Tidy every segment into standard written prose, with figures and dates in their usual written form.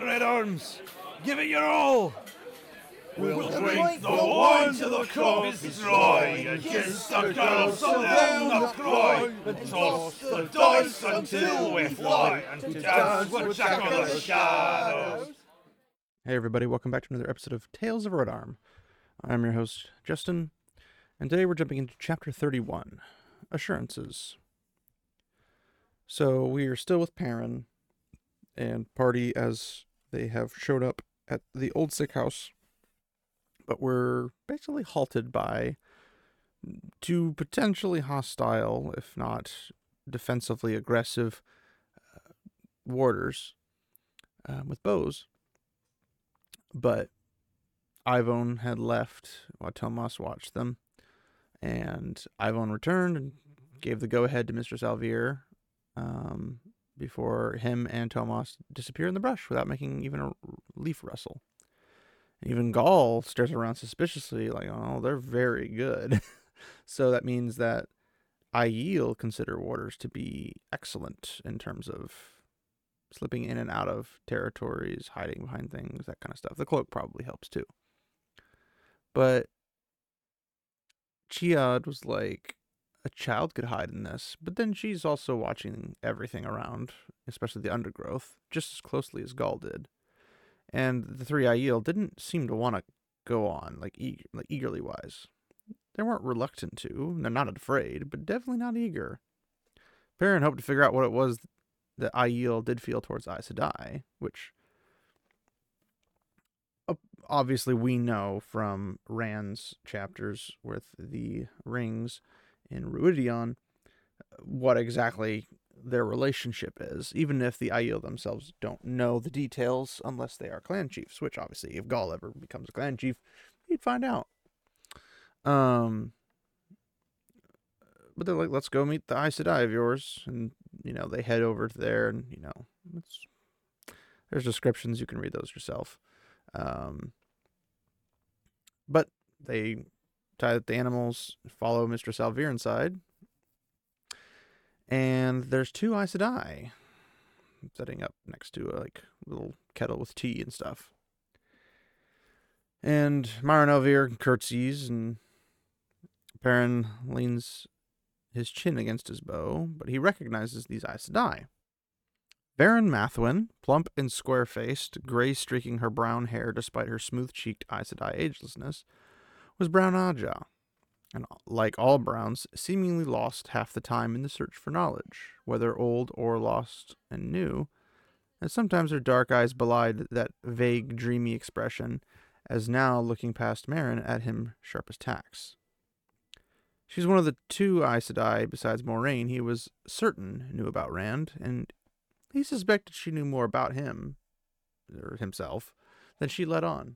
Red Arms! Give it your all! We'll drink the wine to the cup is dry, and kiss the girls down the cry, and toss the dice until we fly, and dance with Jack of the Shadows. Hey everybody, welcome back to another episode of Tales of Red Arm. I'm your host, Justin, and today we're jumping into Chapter 31, Assurances. So we are still with Perrin and party as they have showed up at the old sick house, but we're basically halted by two potentially hostile, if not defensively aggressive, warders with bows. But Ivone had left while Tomas watched them, and Ivone returned and gave the go-ahead to Mistress Alvier before him and Tomas disappear in the brush without making even a leaf rustle. Even Gaul stares around suspiciously like, oh, they're very good. So that means that Aiel consider warders to be excellent in terms of slipping in and out of territories, hiding behind things, that kind of stuff. The cloak probably helps too. But Chiad was like, a child could hide in this. But then she's also watching everything around, especially the undergrowth, just as closely as Gaul did. And the three Aiel didn't seem to want to go on, like eagerly wise. They weren't reluctant to. They're not afraid, but definitely not eager. Perrin hoped to figure out what it was that Aiel did feel towards Aes Sedai, which obviously we know from Rand's chapters with the rings in Ruidion what exactly their relationship is, even if the Aiel themselves don't know the details unless they are clan chiefs, which obviously if Gaul ever becomes a clan chief, he'd find out. But they're like, let's go meet the Aes Sedai of yours, and they head over to there, and there's descriptions, you can read those yourself. But they tie up the animals, follow Mistress Alvier inside, and there's two Aes Sedai setting up next to a little kettle with tea and stuff. And Myron Alvier curtsies, and Perrin leans his chin against his bow, but he recognizes these Aes Sedai. Varen Mathwin, plump and square-faced, gray streaking her brown hair despite her smooth-cheeked Aes Sedai agelessness, was Brown Aja, and like all Browns, seemingly lost half the time in the search for knowledge, whether old or lost and new, and sometimes her dark eyes belied that vague, dreamy expression, as now looking past Merrin at him sharp as tacks. She's one of the two Aes Sedai, besides Moraine, he was certain knew about Rand, and he suspected she knew more about him, or himself, than she let on.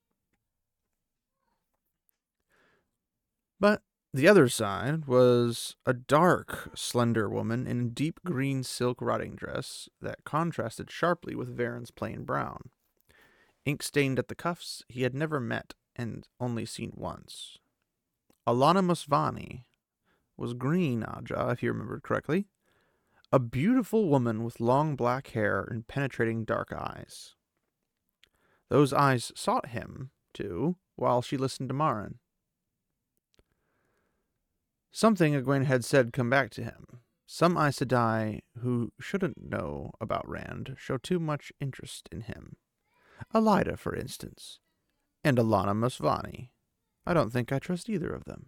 But the other side was a dark, slender woman in a deep green silk riding dress that contrasted sharply with Varen's plain brown. Ink-stained at the cuffs, he had never met and only seen once. Alana Musvani was green, Aja, if you remembered correctly. A beautiful woman with long black hair and penetrating dark eyes. Those eyes sought him, too, while she listened to Marin. Something Egwene had said come back to him. Some Aes Sedai who shouldn't know about Rand show too much interest in him. Elida, for instance, and Alana Musvani. I don't think I trust either of them.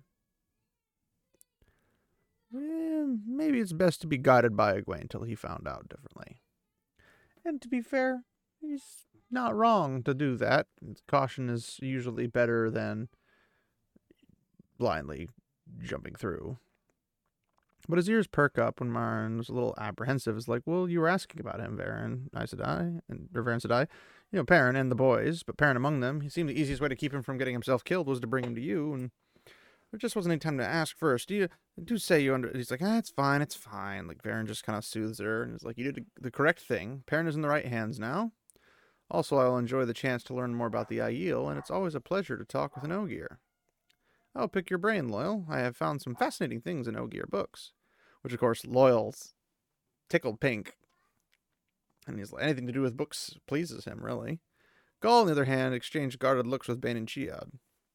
Maybe it's best to be guided by Egwene till he found out differently. And to be fair, he's not wrong to do that. Caution is usually better than blindly jumping through. But his ears perk up when Marin was a little apprehensive. It's like, well, you were asking about him, Varen, Aes Sedai, or Varen Sedai. Perrin and the boys, but Perrin among them. He seemed the easiest way to keep him from getting himself killed was to bring him to you, and there just wasn't any time to ask first. Do say you under... He's like, it's fine. Like, Varen just kind of soothes her, and is like, you did the correct thing. Perrin is in the right hands now. Also, I will enjoy the chance to learn more about the Aiel, and it's always a pleasure to talk with an Ogier. I'll pick your brain, Loyal. I have found some fascinating things in Ogier books. Which, of course, Loyal's tickled pink. And he's like, anything to do with books pleases him, really. Gaul, on the other hand, exchanged guarded looks with Bane and Chiad.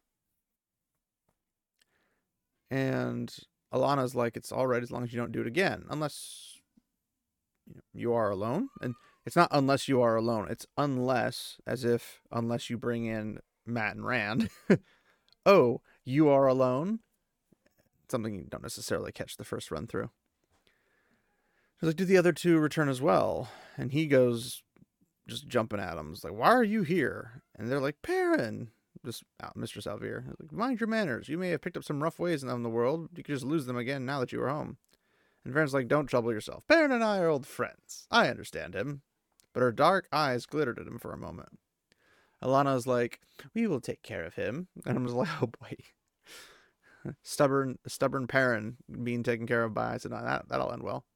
And Alana's like, it's all right as long as you don't do it again, unless you are alone. And it's not unless you are alone. It's unless, as if unless you bring in Matt and Rand. Oh, you are alone? Something you don't necessarily catch the first run through. He's like, do the other two return as well? And he goes, just jumping at him. He's like, why are you here? And they're like, Perrin. Just Mr. Salvir. He's like, mind your manners. You may have picked up some rough ways in the world. You could just lose them again now that you are home. And Perrin's like, don't trouble yourself. Perrin and I are old friends. I understand him. But her dark eyes glittered at him for a moment. Alana's like, we will take care of him. And I'm just like, oh boy. Stubborn Perrin being taken care of by Aes Sedai. That'll end well.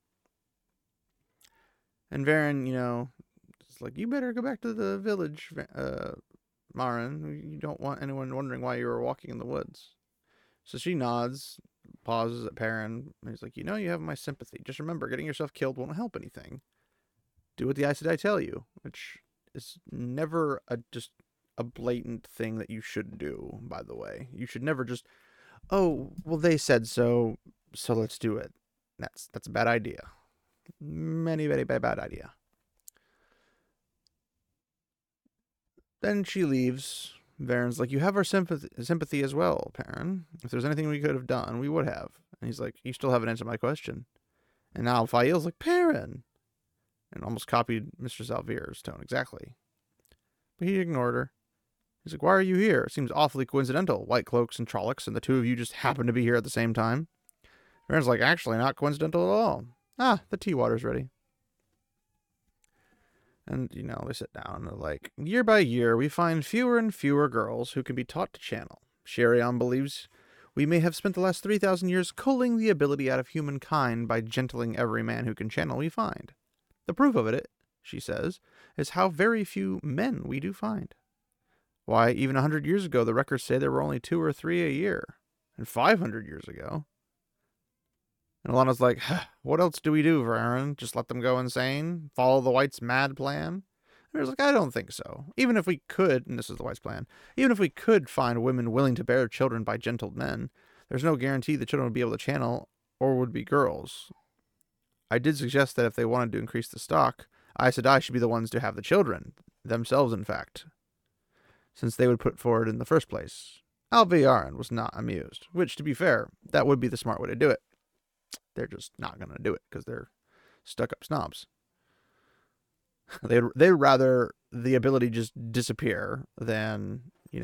And Varen, is like, you better go back to the village, Marin. You don't want anyone wondering why you were walking in the woods. So she nods, pauses at Perrin, and he's like, you have my sympathy. Just remember, getting yourself killed won't help anything. Do what the Aes Sedai tell you, which is never just a blatant thing that you should do, by the way. You should never just, oh, well, they said so let's do it. That's a bad idea. Very bad idea. Then she leaves. Varen's like, you have our sympathy as well, Perrin. If there's anything we could have done, we would have. And he's like, you still haven't answered my question. And now Fael's like, Perrin. And almost copied Mr. Salvir's tone exactly. But he ignored her. He's like, why are you here? It seems awfully coincidental. White cloaks and Trollocs, and the two of you just happen to be here at the same time. Varen's like, actually, not coincidental at all. The tea water's ready. And, they sit down and they're like, year by year, we find fewer and fewer girls who can be taught to channel. Sheriam believes we may have spent the last 3,000 years culling the ability out of humankind by gentling every man who can channel we find. The proof of it, she says, is how very few men we do find. Why, even 100 years ago, the records say there were only 2 or 3 a year. And 500 years ago. And Alana's like, what else do we do, Varen? Just let them go insane? Follow the White's mad plan? And he's like, I don't think so. Even if we could, and this is the White's plan, even if we could find women willing to bear children by gentle men, there's no guarantee the children would be able to channel or would be girls. I did suggest that if they wanted to increase the stock, Aes Sedai should be the ones to have the children, themselves in fact, since they would put forward in the first place. Alve Yaren was not amused, which, to be fair, that would be the smart way to do it. They're just not going to do it because they're stuck-up snobs. They'd rather the ability just disappear than,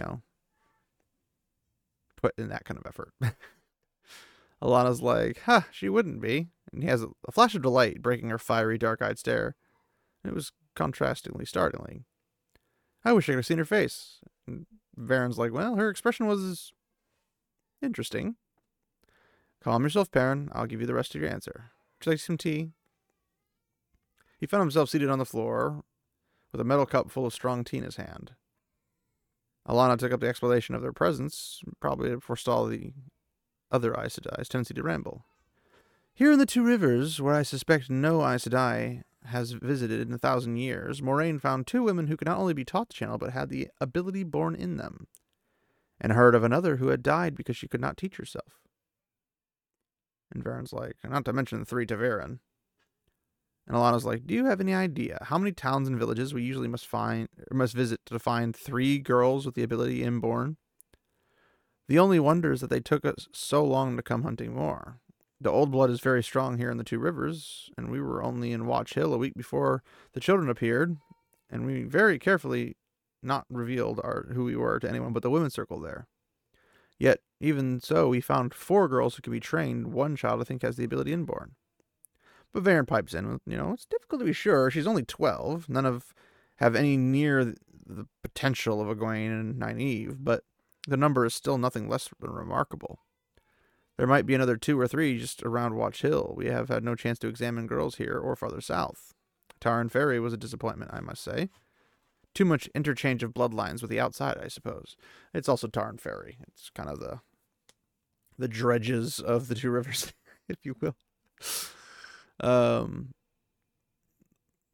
put in that kind of effort. Alana's like, she wouldn't be. And he has a flash of delight breaking her fiery, dark-eyed stare. It was contrastingly startling. I wish I could have seen her face. And Varen's like, well, her expression was interesting. Calm yourself, Perrin. I'll give you the rest of your answer. Would you like some tea? He found himself seated on the floor with a metal cup full of strong tea in his hand. Alana took up the explanation of their presence, probably to forestall the other Aes Sedai's tendency to ramble. Here in the Two Rivers, where I suspect no Aes Sedai has visited in 1,000 years, Moraine found 2 women who could not only be taught to channel, but had the ability born in them, and heard of another who had died because she could not teach herself. And Varen's like, not to mention the 3 ta'veren. And Alana's like, do you have any idea how many towns and villages we usually must visit to find 3 girls with the ability inborn? The only wonder is that they took us so long to come hunting more. The old blood is very strong here in the Two Rivers, and we were only in Watch Hill a week before the children appeared, and we very carefully not revealed who we were to anyone but the women's circle there. Yet, even so, we found 4 girls who could be trained. 1 child, I think, has the ability inborn. But Varen pipes in with, it's difficult to be sure. She's only 12. None have any near the potential of Egwene and Nynaeve, but the number is still nothing less than remarkable. There might be another 2 or 3 just around Watch Hill. We have had no chance to examine girls here or farther south. Tarn Ferry was a disappointment, I must say. Too much interchange of bloodlines with the outside, I suppose. It's also Tarn Ferry. It's kind of the dredges of the Two Rivers, if you will.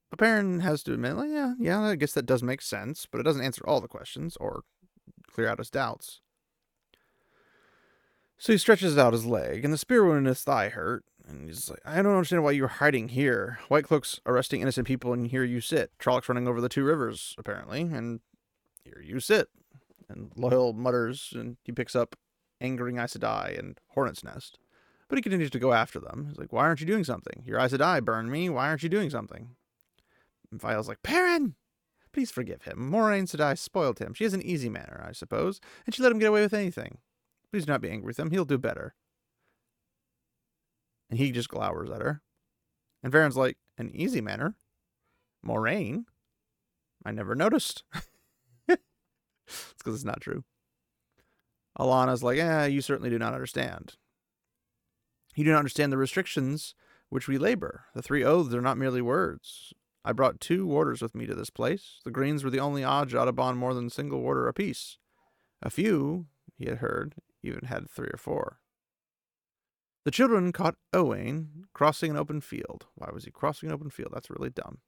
But Perrin has to admit, like, yeah, I guess that does make sense, but it doesn't answer all the questions or clear out his doubts. So he stretches out his leg, and the spear wound in his thigh hurt. And he's like, I don't understand why you're hiding here. White Cloak's arresting innocent people, and here you sit. Trollocs running over the two rivers, apparently, and here you sit. And Loyal mutters, and he picks up Angering Aes Sedai and Hornet's Nest. But he continues to go after them. He's like, why aren't you doing something? Your Aes Sedai burn me. Why aren't you doing something? And Vial's like, Perrin! Please forgive him. Moiraine Sedai spoiled him. She has an easy manner, I suppose, and she let him get away with anything. Please do not be angry with him. He'll do better. And he just glowers at her. And Varen's like, an easy manner? Moiraine? I never noticed. It's because it's not true. Alana's like, you certainly do not understand. You do not understand the restrictions which we labor. The 3 oaths are not merely words. I brought 2 warders with me to this place. The Greens were the only Ajah to bond more than a single warder apiece. A few, he had heard, even had 3 or 4. The children caught Owain crossing an open field. Why was he crossing an open field? That's really dumb.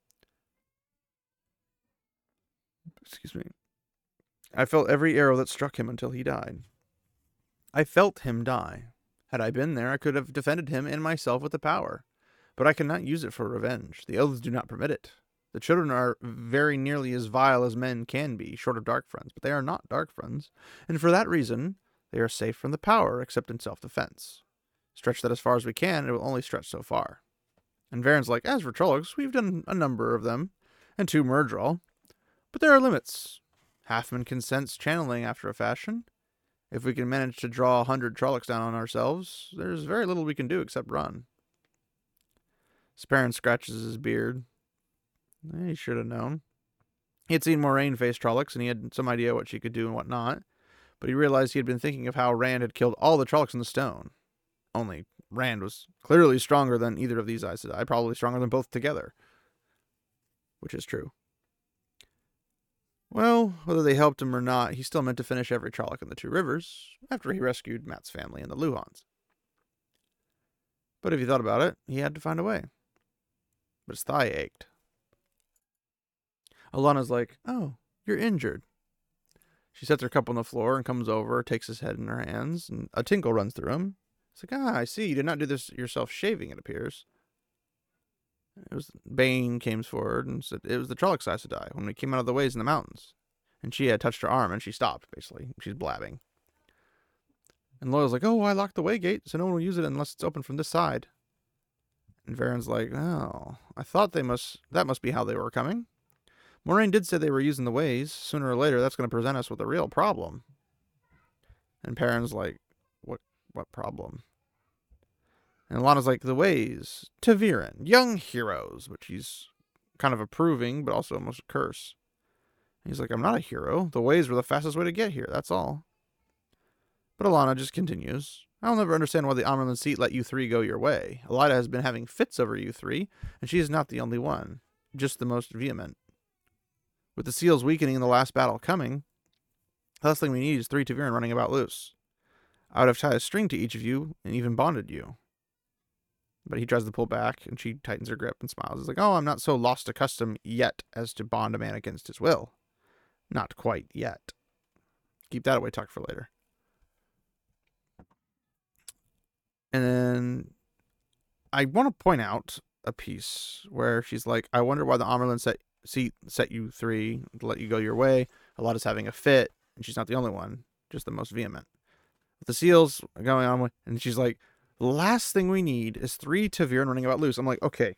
Excuse me. I felt every arrow that struck him until he died. I felt him die. Had I been there, I could have defended him and myself with the power. But I cannot use it for revenge. The oaths do not permit it. The children are very nearly as vile as men can be, short of dark friends, but they are not dark friends, and for that reason, they are safe from the power, except in self-defense. Stretch that as far as we can, it will only stretch so far. And Varen's like, as for Trollocs, we've done a number of them, and 2 Myrddraal, but there are limits. Halfman can sense channeling after a fashion. If we can manage to draw 100 Trollocs down on ourselves, there's very little we can do except run. Perrin scratches his beard. He should have known. He had seen Moiraine face Trollocs, and he had some idea what she could do and what not, but he realized he had been thinking of how Rand had killed all the Trollocs in the stone. Only Rand was clearly stronger than either of these Aes Sedai, probably stronger than both together. Which is true. Well, whether they helped him or not, he still meant to finish every Trolloc in the 2 rivers, after he rescued Mat's family and the Luhhans. But if he thought about it, he had to find a way. But his thigh ached. Alana's like, oh, you're injured. She sets her cup on the floor and comes over, takes his head in her hands, and a tinkle runs through him. It's like, I see, you did not do this yourself shaving, it appears. It was Bane came forward and said it was the Trollocs Aes Sedai when we came out of the ways in the mountains. And she had touched her arm and she stopped, basically. She's blabbing. And Loyal's like, oh, I locked the way gate, so no one will use it unless it's open from this side. And Varen's like, oh, I thought that must be how they were coming. Moiraine did say they were using the ways. Sooner or later, that's going to present us with a real problem. And Perrin's like, what problem? And Alana's like, the ways. ta'veren, young heroes, which he's kind of approving, but also almost a curse. And he's like, I'm not a hero. The ways were the fastest way to get here, that's all. But Alana just continues. I'll never understand why the Amyrlin seat let you 3 go your way. Elaida has been having fits over you 3, and she is not the only one. Just the most vehement. With the seals weakening and the last battle coming, the last thing we need is 3 ta'veren running about loose. I would have tied a string to each of you and even bonded you. But he tries to pull back, and she tightens her grip and smiles. He's like, oh, I'm not so lost to custom yet as to bond a man against his will. Not quite yet. Keep that away, talk for later. And then I want to point out a piece where she's like, I wonder why the Amyrlin set you 3 to let you go your way. Alada's having a fit, and she's not the only one, just the most vehement. With the seals going on, and she's like, the last thing we need is 3 ta'veren running about loose. I'm like, okay.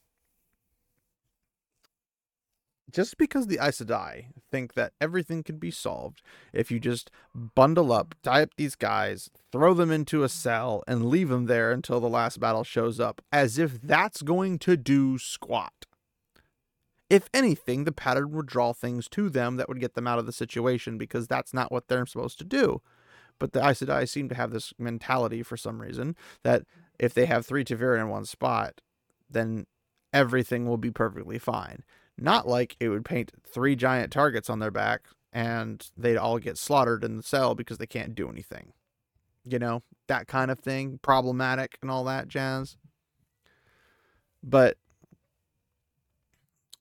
Just because the Aes Sedai think that everything can be solved if you just bundle up, tie up these guys, throw them into a cell, and leave them there until the last battle shows up, as if that's going to do squat. If anything, the pattern would draw things to them that would get them out of the situation, because that's not what they're supposed to do. But the Aes Sedai seem to have this mentality for some reason that if they have 3 ta'veren in one spot, then everything will be perfectly fine. Not like it would paint 3 giant targets on their back and they'd all get slaughtered in the cell because they can't do anything. You know, that kind of thing, problematic and all that jazz. But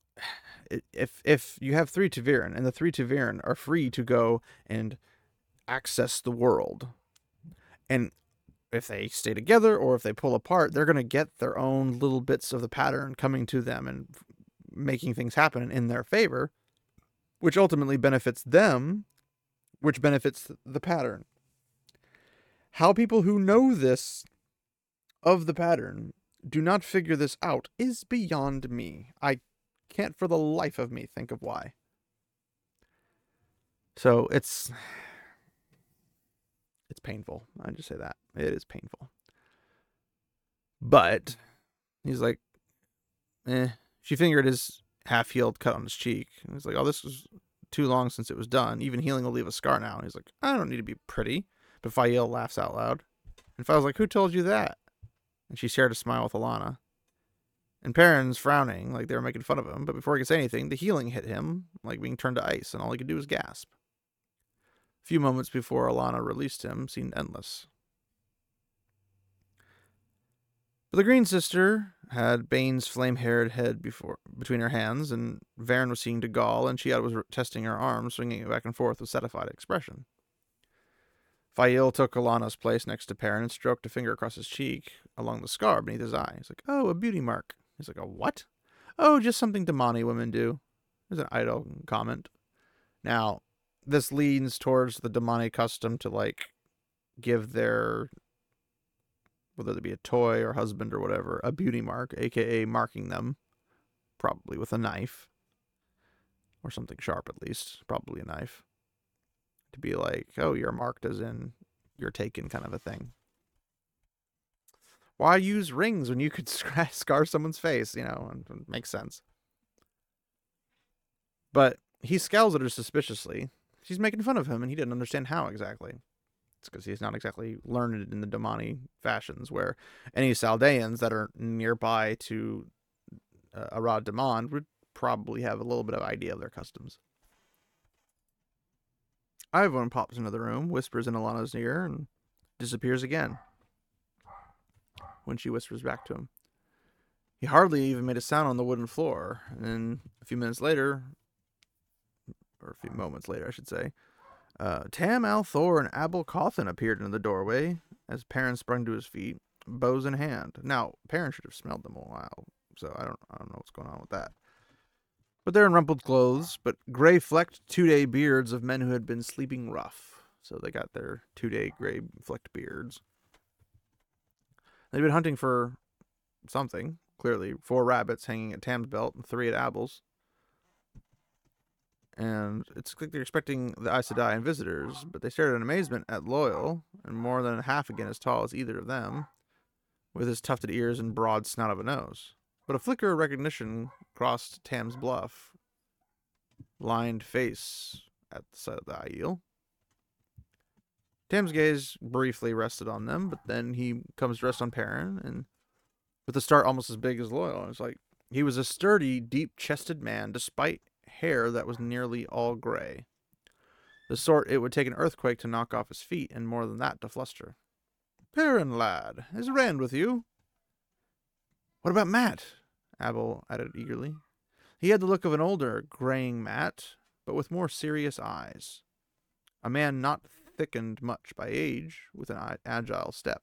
If you have 3 ta'veren, and the 3 ta'veren are free to go and access the world, and if they stay together or if they pull apart, they're going to get their own little bits of the pattern coming to them and making things happen in their favor, which ultimately benefits them, which benefits the pattern. How people who know this of the pattern do not figure this out is beyond me. I can't for the life of me think of why. So it's painful. I just say that. It is painful. But he's like, she fingered his half-healed cut on his cheek. And he's like, oh, this was too long since it was done. Even healing will leave a scar now. And he's like, I don't need to be pretty. But Fael laughs out loud. And Fael's like, who told you that? And she shared a smile with Alana. And Perrin's frowning, like they were making fun of him. But before he could say anything, the healing hit him, like being turned to ice. And all he could do was gasp. A few moments before Alana released him seemed endless. But the Green Sister had Bane's flame-haired head between her hands, and Varen was seeing Dagall, and Chiad was testing her arm, swinging it back and forth with satisfied expression. Fael took Alana's place next to Perrin and stroked a finger across his cheek along the scar beneath his eye. He's like, oh, a beauty mark. He's like, a what? Oh, just something Damani women do. There's an idle comment. Now, this leans towards the Damani custom to, like, give their, whether it be a toy or husband or whatever, a beauty mark, aka marking them, probably with a knife. Or something sharp at least, probably a knife. To be like, oh, you're marked as in you're taken kind of a thing. Why use rings when you could scar someone's face, you know? It makes sense. But he scowls at her suspiciously. She's making fun of him, and he didn't understand how exactly. It's because he's not exactly learned in the Damani fashions, where any Saldeans that are nearby to Arad Damand would probably have a little bit of idea of their customs. Ivone pops into the room, whispers in Alana's ear, and disappears again. When she whispers back to him. He hardly even made a sound on the wooden floor, and then a few minutes later, or a few moments later, I should say, Tam al'Thor and Abel Cawthon appeared in the doorway as Perrin sprung to his feet, bows in hand. Now, Perrin should have smelled them a while, so I don't know what's going on with that. But they're in rumpled clothes, but gray-flecked 2-day beards of men who had been sleeping rough. So they got their 2-day gray-flecked beards. They've been hunting for something, clearly. 4 rabbits hanging at Tam's belt and 3 at Abel's. And it's like they're expecting the Aes Sedai and visitors, but they stared in amazement at Loyal, and more than half again as tall as either of them, with his tufted ears and broad snout of a nose. But a flicker of recognition crossed Tam's bluff, lined face at the sight of the Aiel. Tam's gaze briefly rested on them, but then he comes to rest on Perrin, and with a start almost as big as Loyal. It's like he was a sturdy, deep-chested man, despite hair that was nearly all gray. The sort it would take an earthquake to knock off his feet, and more than that to fluster. Perrin, lad, is Rand with you? What about Mat? Abel added eagerly. He had the look of an older, graying Mat, but with more serious eyes. A man not thickened much by age, with an agile step.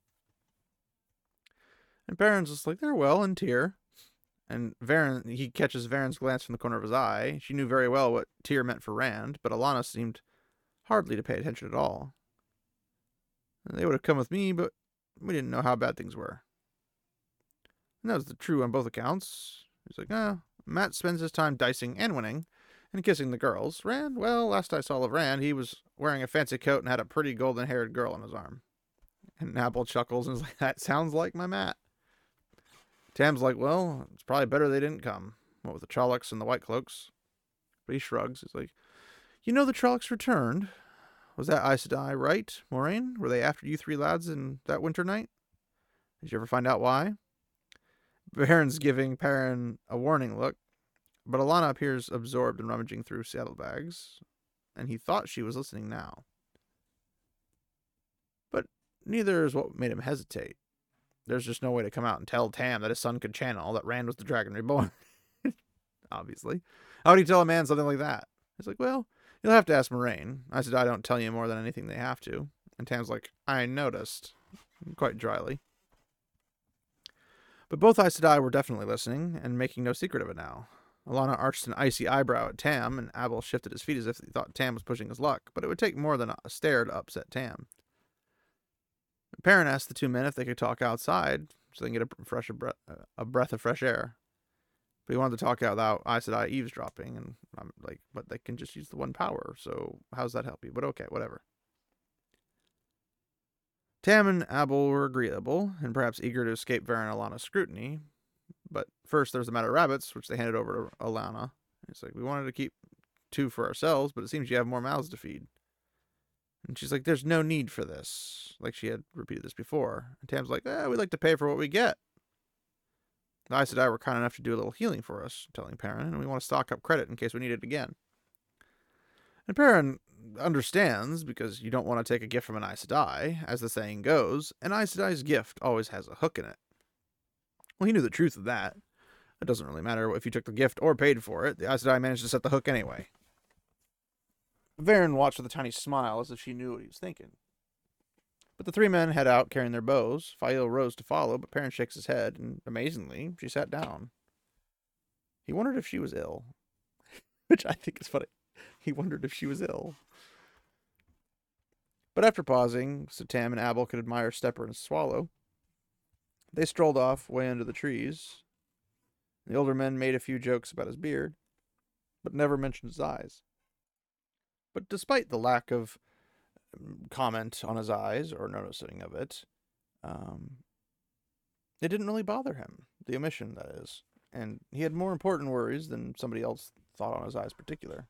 And Perrin's just like, they're well, and Tyr. And Varen, he catches Varen's glance from the corner of his eye. She knew very well what Tyr meant for Rand, but Alana seemed hardly to pay attention at all. They would have come with me, but we didn't know how bad things were. And that was true on both accounts. He's like, Mat spends his time dicing and winning, and kissing the girls. Rand, well, last I saw of Rand, he was wearing a fancy coat and had a pretty golden-haired girl on his arm. And Abel chuckles and is like, that sounds like my Mat. Tam's like, well, it's probably better they didn't come. What with the Trollocs and the White Cloaks? But he shrugs. He's like, you know the Trollocs returned. Was that Aes Sedai right, Moraine? Were they after you 3 lads in that winter night? Did you ever find out why? Baron's giving Perrin a warning look, but Alana appears absorbed in rummaging through saddlebags, and he thought she was listening now. But neither is what made him hesitate. There's just no way to come out and tell Tam that his son could channel, that Rand was the Dragon Reborn. obviously. How would he tell a man something like that? He's like, well, you'll have to ask Moraine. Aes Sedai don't tell you more than anything they have to. And Tam's like, I noticed. Quite dryly. But both Aes Sedai were definitely listening, and making no secret of it now. Alanna arched an icy eyebrow at Tam, and Abel shifted his feet as if he thought Tam was pushing his luck, but it would take more than a stare to upset Tam. Perrin asked the two men if they could talk outside, so they can get a breath of fresh air. But he wanted to talk out without Aes Sedai eavesdropping, and I'm like, but they can just use the one power, so how's that help you? But okay, whatever. Tam and Abel were agreeable, and perhaps eager to escape Varen and Alanna's scrutiny. But first, there was the matter of rabbits, which they handed over to Alanna. It's like, we wanted to keep 2 for ourselves, but it seems you have more mouths to feed. And she's like, there's no need for this. Like she had repeated this before. And Tam's like, we like to pay for what we get. The Aes Sedai were kind enough to do a little healing for us, telling Perrin, and we want to stock up credit in case we need it again. And Perrin understands, because you don't want to take a gift from an Aes Sedai. As the saying goes, an Aes Sedai's gift always has a hook in it. Well, he knew the truth of that. It doesn't really matter if you took the gift or paid for it. The Aes Sedai managed to set the hook anyway. Varen watched with a tiny smile as if she knew what he was thinking. But the 3 men head out carrying their bows. Fael rose to follow, but Perrin shakes his head, and amazingly, she sat down. He wondered if she was ill, which I think is funny. He wondered if she was ill. But after pausing, so Tam and Abel could admire Stepper and Swallow, they strolled off way under the trees. The older men made a few jokes about his beard, but never mentioned his eyes. But despite the lack of comment on his eyes, or noticing of it, it didn't really bother him. The omission, that is. And he had more important worries than somebody else thought on his eyes particular.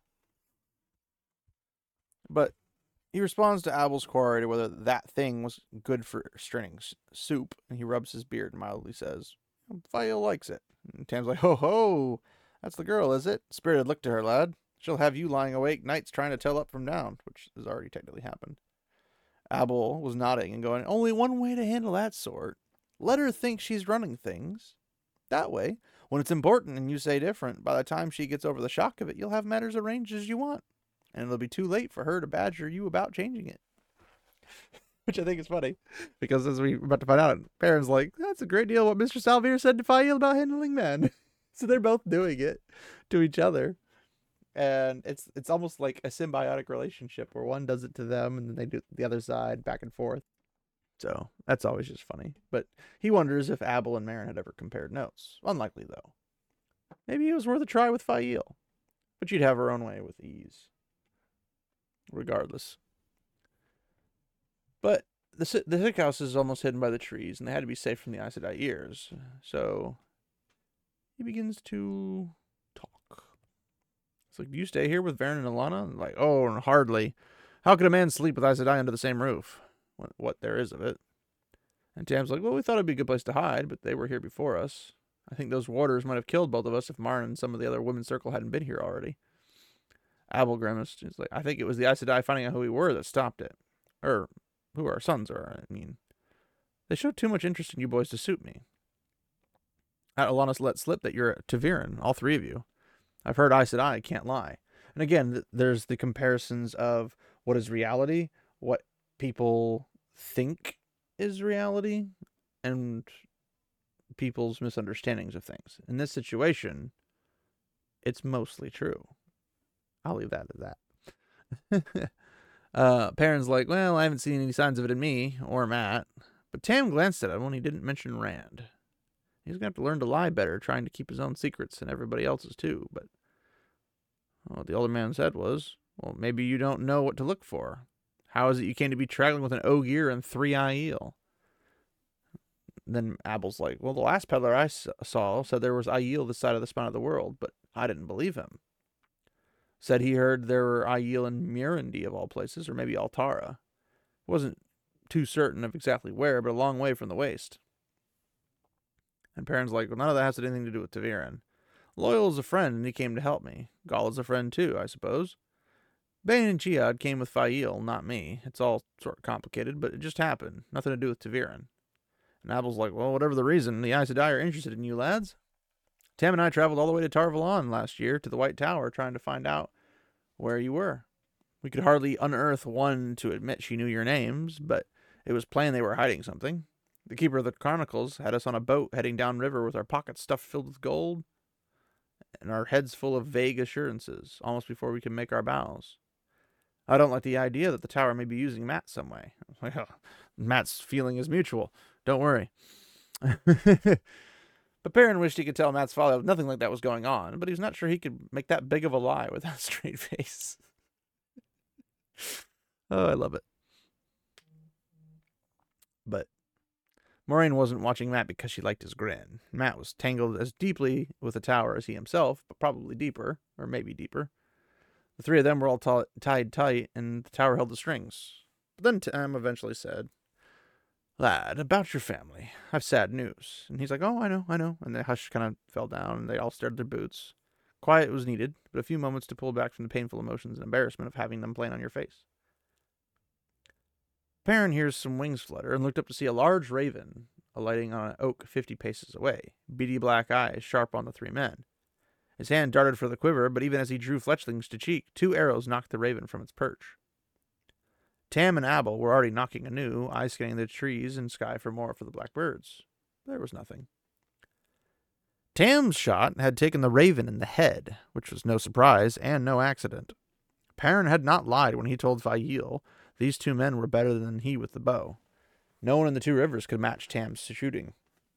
But he responds to Abel's query to whether that thing was good for straining soup, and he rubs his beard and mildly says, Fael likes it. And Tam's like, ho ho, that's the girl, is it? Spirited look to her, lad. She'll have you lying awake nights trying to tell up from down, which has already technically happened. Abel was nodding and going, only one way to handle that sort. Let her think she's running things. That way, when it's important and you say different, by the time she gets over the shock of it, you'll have matters arranged as you want. And it'll be too late for her to badger you about changing it. Which I think is funny, because as we're about to find out, Perrin's like, that's a great deal what Mr. Salvir said to Fael about handling men. So they're both doing it to each other. And it's almost like a symbiotic relationship where one does it to them and then they do it the other side, back and forth. So that's always just funny. But he wonders if Abel and Meryn had ever compared notes. Unlikely, though. Maybe it was worth a try with Fael. But she'd have her own way with ease. Regardless. But the sick house is almost hidden by the trees, and they had to be safe from the Aes Sedai ears. So he begins to talk. It's like, do you stay here with Varen and Alanna? And like, oh, hardly. How could a man sleep with Aes Sedai under the same roof? What there is of it. And Tam's like, well, we thought it'd be a good place to hide, but they were here before us. I think those warders might have killed both of us if Marn and some of the other women's circle hadn't been here already. Abel grimaced. He's like, I think it was the Aes Sedai finding out who we were that stopped it. Or who our sons are, I mean. They showed too much interest in you boys to suit me. Alanna's let slip that you're ta'veren, all 3 of you. I've heard Aes Sedai can't lie. And again, there's the comparisons of what is reality, what people think is reality, and people's misunderstandings of things. In this situation, it's mostly true. I'll leave that at that. Perrin's like, well, I haven't seen any signs of it in me, or Mat. But Tam glanced at him when he didn't mention Rand. He's going to have to learn to lie better, trying to keep his own secrets and everybody else's too. But what the older man said was, well, maybe you don't know what to look for. How is it you came to be traveling with an Ogier and 3 Aiel? Then Abel's like, well, the last peddler I saw said there was Aiel this side of the spine of the world, but I didn't believe him. Said he heard there were Aiel in Murendi of all places, or maybe Altara. Wasn't too certain of exactly where, but a long way from the waste. And Perrin's like, well, none of that has anything to do with ta'veren. Loyal is a friend, and he came to help me. Gaul is a friend too, I suppose. Bane and Jihad came with Fael, not me. It's all sort of complicated, but it just happened. Nothing to do with ta'veren. And Abel's like, well, whatever the reason, the Aes Sedai are interested in you lads. Tam and I traveled all the way to Tar-Valon last year to the White Tower trying to find out where you were. We could hardly unearth one to admit she knew your names, but it was plain they were hiding something. The keeper of the Chronicles had us on a boat heading downriver with our pockets stuffed filled with gold and our heads full of vague assurances, almost before we could make our bows. I don't like the idea that the tower may be using Matt some way. Well, Matt's feeling is mutual. Don't worry. But Perrin wished he could tell Matt's father nothing like that was going on, but he was not sure he could make that big of a lie without a straight face. Oh, I love it. But Moiraine wasn't watching Matt because she liked his grin. Matt was tangled as deeply with the tower as he himself, but probably deeper, or maybe deeper. The three of them were all tied tight, and the tower held the strings. But then Tam eventually said, "Lad, about your family, I've sad news." And he's like, "Oh, I know. And the hush kind of fell down, and they all stared at their boots. Quiet was needed, but a few moments to pull back from the painful emotions and embarrassment of having them plain on your face. Perrin hears some wings flutter and looked up to see a large raven alighting on an oak 50 paces away, beady black eyes sharp on the three men. His hand darted for the quiver, but even as he drew fletchlings to cheek, 2 arrows knocked the raven from its perch. Tam and Abel were already knocking anew, eyes scanning the trees and sky for more for the black birds. There was nothing. Tam's shot had taken the raven in the head, which was no surprise and no accident. Perrin had not lied when he told Faile these 2 men were better than he with the bow. No one in the 2 rivers could match Tam's shooting.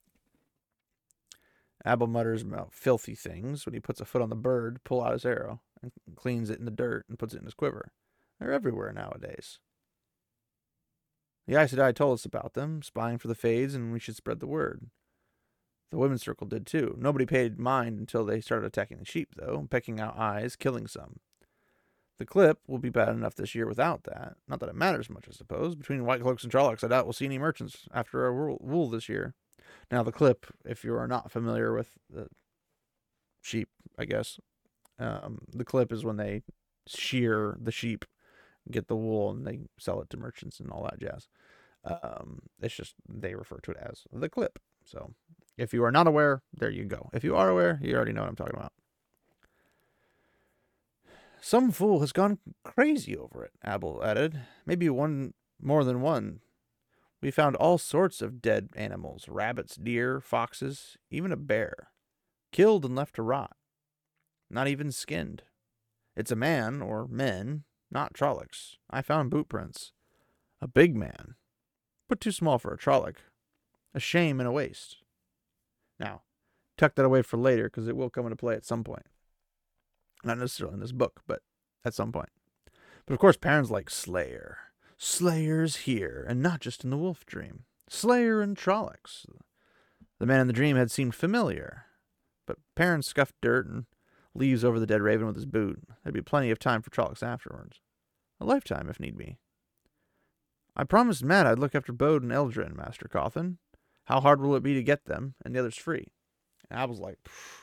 Abel mutters about filthy things when he puts a foot on the bird, pull out his arrow, and cleans it in the dirt and puts it in his quiver. They're everywhere nowadays. The Aes Sedai told us about them, spying for the Fades, and we should spread the word. The women's circle did too. Nobody paid mind until they started attacking the sheep, though, pecking out eyes, killing some. The clip will be bad enough this year without that. Not that it matters much, I suppose. Between White Cloaks and Trollocs, I doubt we'll see any merchants after a wool this year. Now, the clip, if you are not familiar with the sheep, I guess, the clip is when they shear the sheep, get the wool, and they sell it to merchants and all that jazz. It's just, they refer to it as the clip. So, if you are not aware, there you go. If you are aware, you already know what I'm talking about. Some fool has gone crazy over it, Abel added. Maybe one more than one. We found all sorts of dead animals, rabbits, deer, foxes, even a bear. Killed and left to rot. Not even skinned. It's a man, or men, not Trollocs. I found boot prints. A big man, but too small for a Trolloc. A shame and a waste. Now, tuck that away for later, because it will come into play at some point. Not necessarily in this book, but at some point. But of course, Perrin's like, Slayer. Slayer's here, and not just in the wolf dream. Slayer and Trollocs. The man in the dream had seemed familiar, but Perrin scuffed dirt and leaves over the dead raven with his boot. There'd be plenty of time for Trollocs afterwards. A lifetime, if need be. I promised Matt I'd look after Bode and Eldrin, Master Cawthon. How hard will it be to get them and the others free? And Abel's like,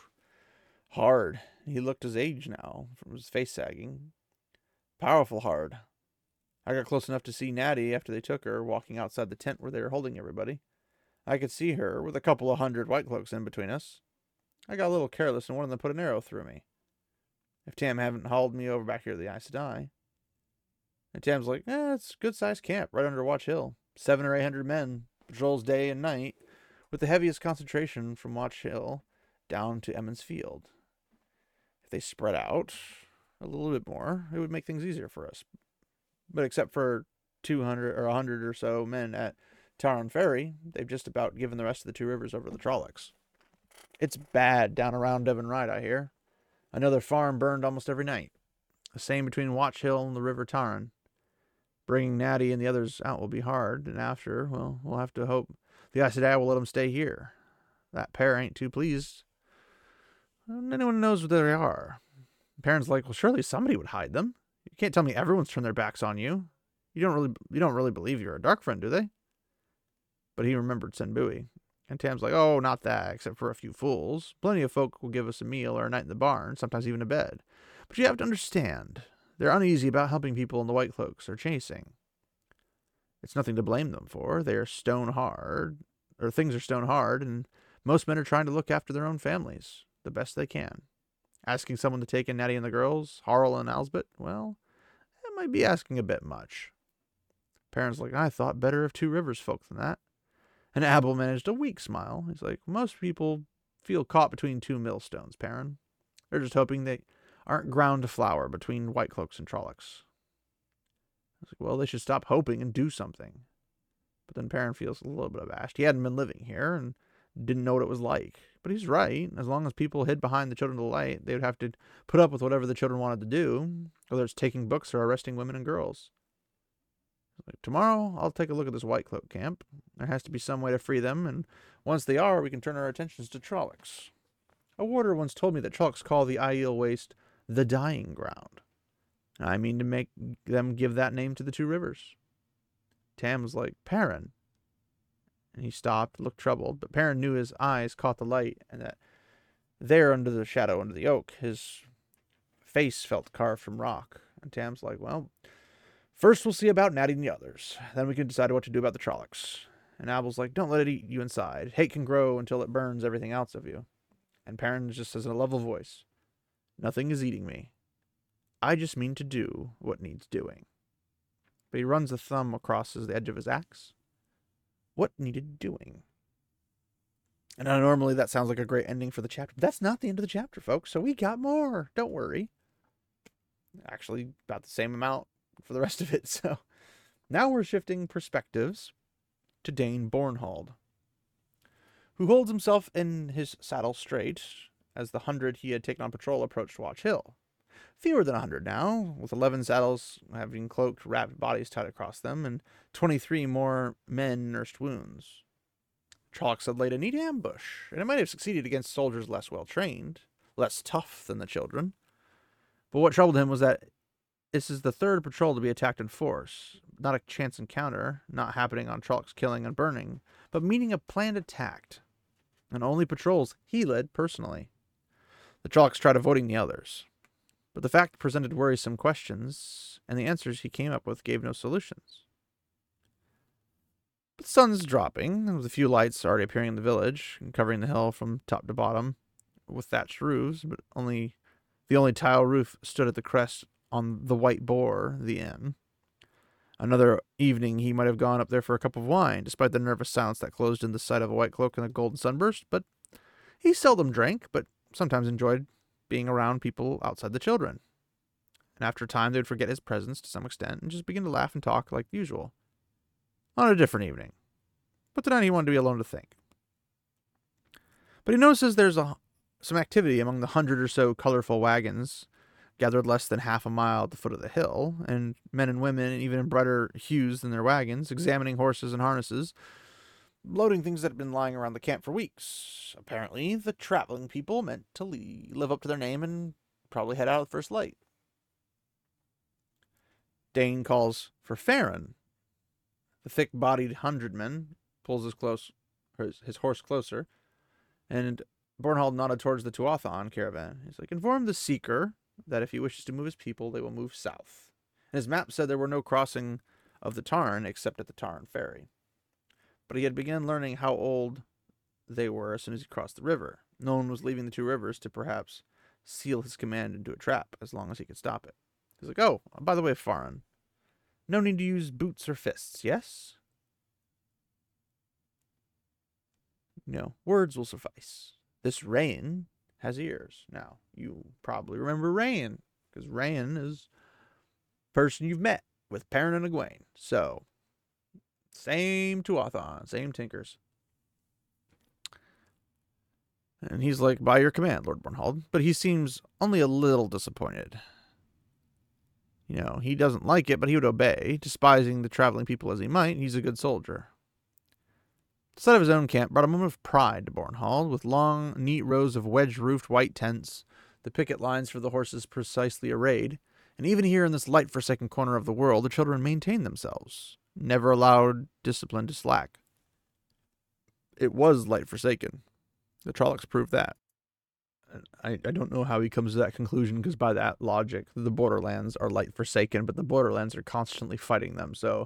hard. He looked his age now, from his face sagging. Powerful hard. I got close enough to see Natty after they took her, walking outside the tent where they were holding everybody. I could see her, with a couple of 100 White Cloaks in between us. I got a little careless, and one of them put an arrow through me. If Tam hadn't hauled me over back here to the Aes Sedai. And Tam's like, it's a good-sized camp right under Watch Hill. 700 or 800 men, patrols day and night, with the heaviest concentration from Watch Hill down to Emond's Field. If they spread out a little bit more, it would make things easier for us. But except for 200 or 100 or so men at Tauren Ferry, they've just about given the rest of the 2 rivers over to the Trollocs. It's bad down around Devon Ride, I hear. Another farm burned almost every night. The same between Watch Hill and the River Tauren. Bringing Natty and the others out will be hard, and after, well, we'll have to hope the Aes Sedai will let them stay here. That pair ain't too pleased. And anyone knows what they are. Perrin's like, well, surely somebody would hide them. You can't tell me everyone's turned their backs on you. You don't really believe you're a dark friend, do they? But he remembered Senbui. And Tam's like, oh, not that, except for a few fools. Plenty of folk will give us a meal or a night in the barn, sometimes even a bed. But you have to understand, they're uneasy about helping people in the White Cloaks or chasing. It's nothing to blame them for. They are stone hard, or things are stone hard, and most men are trying to look after their own families. the best they can. Asking someone to take in Natty and the girls, Harl and Elsbeth, well, that might be asking a bit much. Perrin's like, I thought better of Two Rivers folk than that. And Abel managed a weak smile. He's like, most people feel caught between two millstones, Perrin. They're just hoping they aren't ground to flour between White Cloaks and Trollocs. I was like, well, they should stop hoping and do something. But then Perrin feels a little bit abashed. He hadn't been living here and didn't know what it was like. But he's right. As long as people hid behind the Children of the Light, they would have to put up with whatever the children wanted to do, whether it's taking books or arresting women and girls. Like, tomorrow, I'll take a look at this White Cloak camp. There has to be some way to free them, and once they are, we can turn our attentions to Trollocs. A warder once told me that Trollocs call the Aiel Waste the Dying Ground. I mean to make them give that name to the Two Rivers. Tam was like, Perrin. And he stopped, looked troubled, but Perrin knew his eyes caught the light, and that there under the shadow, under the oak, his face felt carved from rock. And Tam's like, well, first we'll see about Natty and the others. Then we can decide what to do about the Trollocs. And Abel's like, don't let it eat you inside. Hate can grow until it burns everything else of you. And Perrin just says in a level voice, nothing is eating me. I just mean to do what needs doing. But he runs a thumb across the edge of his axe. What needed doing? And normally that sounds like a great ending for the chapter. But that's not the end of the chapter, folks. So we got more. Don't worry. Actually, about the same amount for the rest of it. So now we're shifting perspectives to Dane Bornhald, who holds himself in his saddle straight as the 100 he had taken on patrol approached Watch Hill. Fewer than 100 now, with 11 saddles having cloaked, wrapped bodies tied across them, and 23 more men nursed wounds. Trollocs had laid a neat ambush, and it might have succeeded against soldiers less well-trained, less tough than the children. But what troubled him was that this is the third patrol to be attacked in force, not a chance encounter, not happening on Trollocs killing and burning, but meaning a planned attack, and only patrols he led personally. The Trollocs tried avoiding the others. But the fact presented worrisome questions, and the answers he came up with gave no solutions. But the sun's dropping, with a few lights already appearing in the village, and covering the hill from top to bottom, with thatched roofs, but the only tile roof stood at the crest on the White Boar, the inn. Another evening he might have gone up there for a cup of wine, despite the nervous silence that closed in the sight of a white cloak and a golden sunburst, but he seldom drank, but sometimes enjoyed being around people outside the children. And after a time, they would forget his presence to some extent and just begin to laugh and talk like usual. On a different evening. But tonight he wanted to be alone to think. But he notices there's some activity among the 100 or so colorful wagons gathered less than half a mile at the foot of the hill, and men and women, even in brighter hues than their wagons, examining horses and harnesses, loading things that had been lying around the camp for weeks. Apparently, the traveling people meant to live up to their name and probably head out at first light. Dane calls for Farron. The thick-bodied 100man pulls his horse closer, and Bornhald nodded towards the Tuatha caravan. He's like, inform the Seeker that if he wishes to move his people, they will move south. And his map said there were no crossing of the Tarn except at the Tarn Ferry. But he had begun learning how old they were as soon as he crossed the river. No one was leaving the Two Rivers to perhaps seal his command into a trap as long as he could stop it. He's like, oh, by the way, Farron, no need to use boots or fists, yes? No, words will suffice. This Rain has ears. Now, you probably remember Rain, because Rain is the person you've met with Perrin and Egwene. So, same Tuatha, same Tinkers. And he's like, by your command, Lord Bornhald. But he seems only a little disappointed. You know, he doesn't like it, but he would obey. Despising the traveling people as he might, he's a good soldier. The sight of his own camp brought a moment of pride to Bornhald, with long, neat rows of wedge-roofed white tents, the picket lines for the horses precisely arrayed, and even here in this light-forsaken corner of the world, the children maintained themselves, never allowed discipline to slack. It was light-forsaken. The Trollocs proved that. I don't know how he comes to that conclusion, because by that logic, the Borderlands are light-forsaken, but the Borderlands are constantly fighting them, so...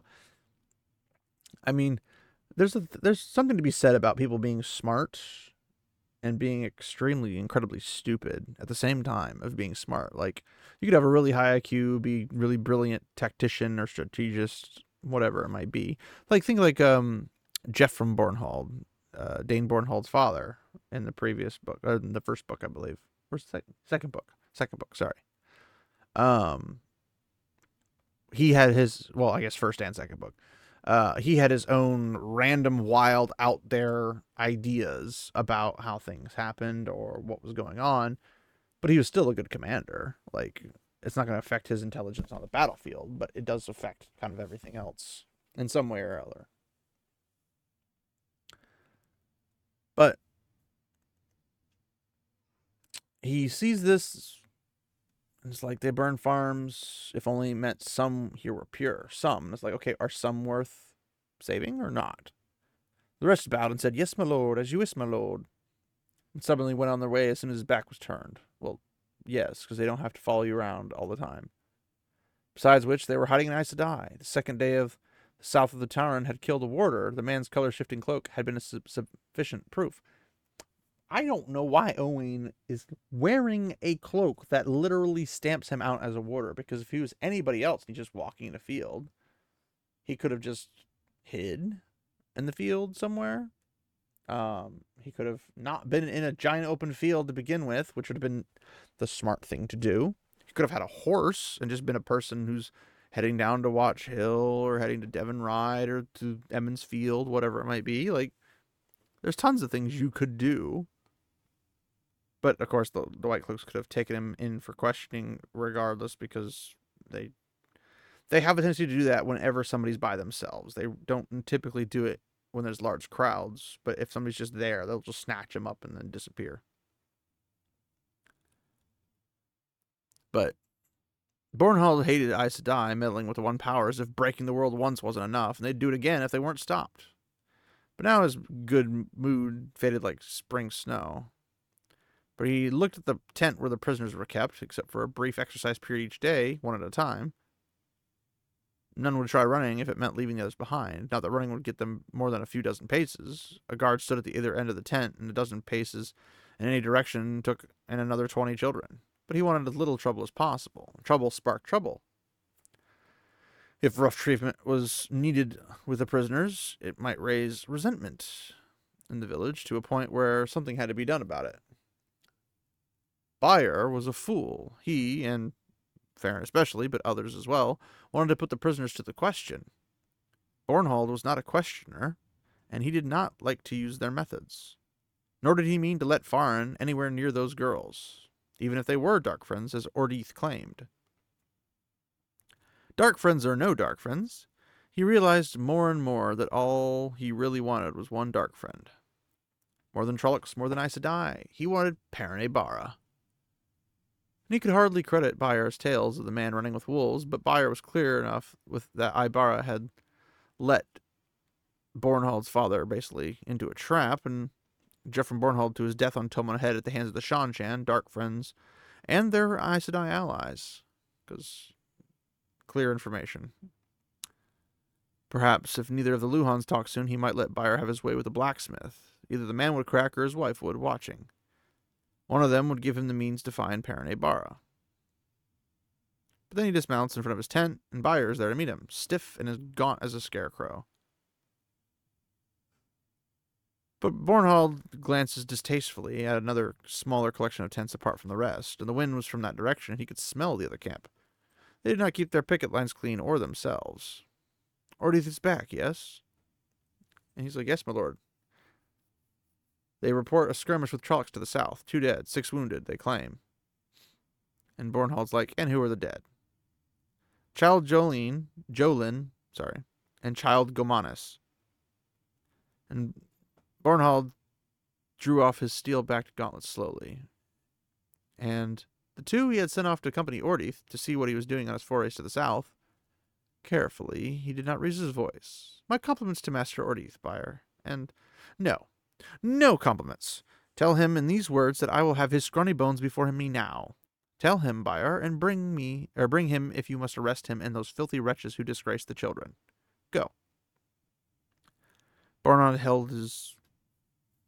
I mean... There's something to be said about people being smart and being incredibly stupid at the same time of being smart. Like, you could have a really high IQ, be really brilliant tactician or strategist, whatever it might be. Like, think like Jeff from Bornhold, Dane Bornhold's father in the previous book, in the first book, I believe. Or second book, sorry. He had his, well, I guess first and second book. He had his own random, wild, out there ideas about how things happened or what was going on, but he was still a good commander. Like, it's not going to affect his intelligence on the battlefield, but it does affect kind of everything else in some way or other. But he sees this, and it's like, they burn farms, if only it meant some here were pure. Some. It's like, okay, are some worth saving or not? The rest bowed and said, "Yes, my lord, as you wish, my lord," and suddenly went on their way as soon as his back was turned. Well, yes, because they don't have to follow you around all the time. Besides which, they were hiding in Aes Sedai. The second day of the south of the Tauren had killed a warder. The man's color-shifting cloak had been a sufficient proof. I don't know why Owain is wearing a cloak that literally stamps him out as a warder, because if he was anybody else and he's just walking in a field, he could have just hid in the field somewhere. He could have not been in a giant open field to begin with, which would have been the smart thing to do. He could have had a horse and just been a person who's heading down to Watch Hill or heading to Devon Ride or to Emmons Field, whatever it might be. Like, there's tons of things you could do. But, of course, the White Cloaks could have taken him in for questioning regardless, because they have a tendency to do that whenever somebody's by themselves. They don't typically do it when there's large crowds, but if somebody's just there, they'll just snatch him up and then disappear. But Bornhold hated Aes Sedai, meddling with the One Power as if breaking the world once wasn't enough, and they'd do it again if they weren't stopped. But now his good mood faded like spring snow. But he looked at the tent where the prisoners were kept, except for a brief exercise period each day, one at a time. None would try running if it meant leaving the others behind. Not that running would get them more than a few dozen paces. A guard stood at the either end of the tent, and a dozen paces in any direction took in another 20 children. But he wanted as little trouble as possible. Trouble sparked trouble. If rough treatment was needed with the prisoners, it might raise resentment in the village to a point where something had to be done about it. Byar was a fool. He, and Farron especially, but others as well, wanted to put the prisoners to the question. Bornhold was not a questioner, and he did not like to use their methods. Nor did he mean to let Farron anywhere near those girls, even if they were dark friends, as Ordeith claimed. Dark friends or no dark friends, he realized more and more that all he really wanted was one dark friend. More than Trollocs, more than Aes Sedai, he wanted Perrin Aybara. And he could hardly credit Byar's tales of the man running with wolves, but Byar was clear enough with that Aybara had let Bornhold's father basically into a trap, and Geoffrey Bornhold to his death on Tommen Head at the hands of the Seanchan, dark friends, and their Aes Sedai allies. Because clear information. Perhaps if neither of the Luhhans talked soon, he might let Byar have his way with the blacksmith. Either the man would crack or his wife would, watching. One of them would give him the means to find Perrin Aybara. But then he dismounts in front of his tent, and Byar is there to meet him, stiff and as gaunt as a scarecrow. But Bornhold glances distastefully at another smaller collection of tents apart from the rest, and the wind was from that direction, and he could smell the other camp. They did not keep their picket lines clean or themselves. Ordeith is back, yes? And he's like, "Yes, my lord." They report a skirmish with Trollocs to the south. 2 dead, 6 wounded, they claim. And Bornhold's like, "And who are the dead?" Child Jolin, and Child Gomanis. And Bornhold drew off his steel-backed gauntlet slowly. And the 2 he had sent off to accompany Ordeith to see what he was doing on his forays to the south. Carefully, he did not raise his voice. "My compliments to Master Ordeith, Byar. And no compliments. Tell him in these words that I will have his scrawny bones before me now. Tell him, Byar, and bring him if you must arrest him and those filthy wretches who disgrace the children. Go." Bornhold held his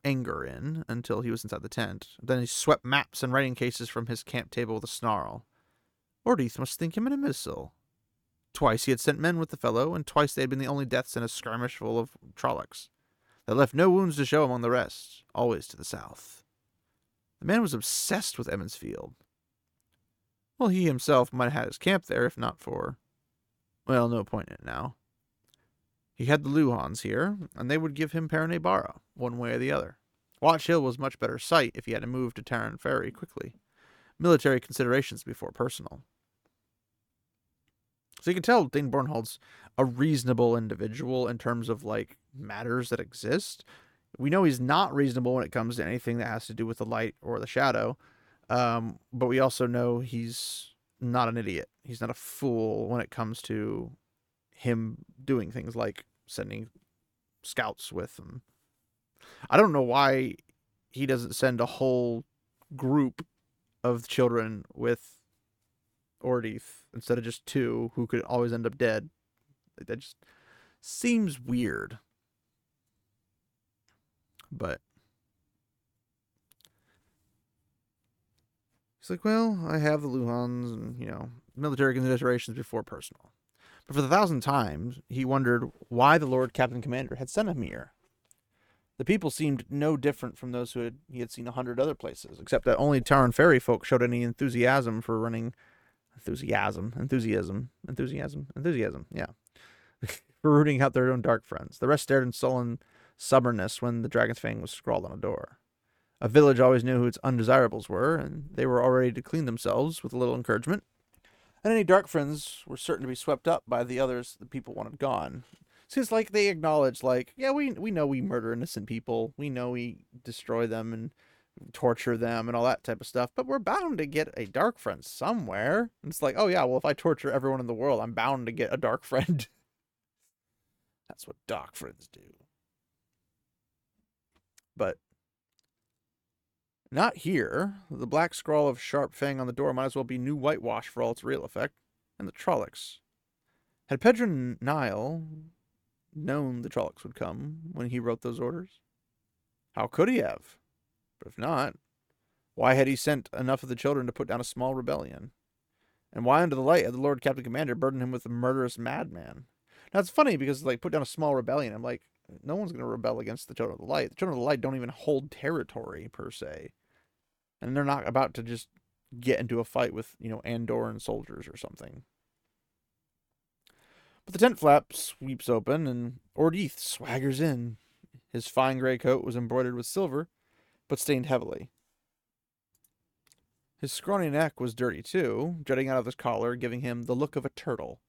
anger in until he was inside the tent. Then he swept maps and writing cases from his camp table with a snarl. Ordeith must think him an imbecile. Twice he had sent men with the fellow, and twice they had been the only deaths in a skirmish full of Trollocs. That left no wounds to show among the rest, always to the south. The man was obsessed with Emmons Field. Well, he himself might have had his camp there, if not for... Well, no point in it now. He had the Luhans here, and they would give him Perrine Bara, one way or the other. Watch Hill was much better site if he had to move to Tarren Ferry quickly. Military considerations before personal. So you can tell Thane Bornhald's a reasonable individual in terms of, like, matters that exist. We know he's not reasonable when it comes to anything that has to do with the light or the shadow. But we also know he's not an idiot. He's not a fool when it comes to him doing things like sending scouts with him. I don't know why he doesn't send a whole group of children with Ordeith instead of just two who could always end up dead. That just seems weird. But he's like, well, I have the Luhans and, military considerations before personal. But for the 1,000th time, he wondered why the Lord Captain Commander had sent him here. The people seemed no different from those he had seen 100 other places, except that only Tarren Ferry folk showed any enthusiasm for running... Enthusiasm, yeah. For rooting out their own dark friends. The rest stared in sullen stubbornness when the Dragon's Fang was scrawled on a door. A village always knew who its undesirables were, and they were already to clean themselves with a little encouragement. And any dark friends were certain to be swept up by the others the people wanted gone. So it's like they acknowledge, like, yeah, we know we murder innocent people. We know we destroy them and torture them and all that type of stuff, but we're bound to get a dark friend somewhere. And it's like, oh yeah, well, if I torture everyone in the world, I'm bound to get a dark friend. That's what dark friends do. But not here. The black scrawl of Sharp Fang on the door might as well be new whitewash for all its real effect. And the Trollocs. Had Pedron Niall known the Trollocs would come when he wrote those orders? How could he have? But if not, why had he sent enough of the children to put down a small rebellion? And why under the light had the Lord Captain Commander burdened him with a murderous madman? Now, it's funny because, like, put down a small rebellion. I'm like, no one's going to rebel against the Children of the Light. The Children of the Light don't even hold territory, per se. And they're not about to just get into a fight with, Andoran soldiers or something. But the tent flap sweeps open, and Ordeith swaggers in. His fine gray coat was embroidered with silver, but stained heavily. His scrawny neck was dirty, too, jutting out of his collar, giving him the look of a turtle.